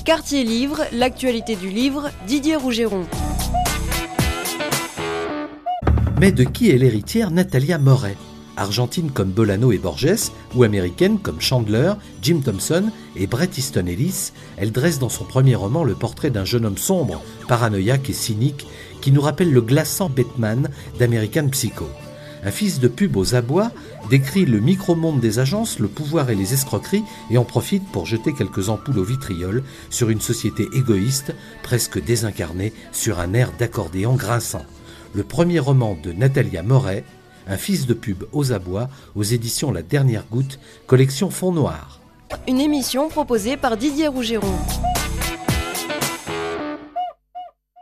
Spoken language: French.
Quartier Livre, l'actualité du livre, Didier Rougeron. Mais de qui est l'héritière Natalia Morey ? Argentine comme Bolano et Borges, ou américaine comme Chandler, Jim Thompson et Bret Easton Ellis, elle dresse dans son premier roman le portrait d'un jeune homme sombre, paranoïaque et cynique, qui nous rappelle le glaçant Bateman d'American Psycho. Un fils de pub aux abois décrit le micro-monde des agences, le pouvoir et les escroqueries et en profite pour jeter quelques ampoules au vitriol sur une société égoïste, presque désincarnée, sur un air d'accordéon grinçant. Le premier roman de Natalia Morey, Un fils de pub aux abois, aux éditions La Dernière Goutte, collection Fond Noir. Une émission proposée par Didier Rougeron.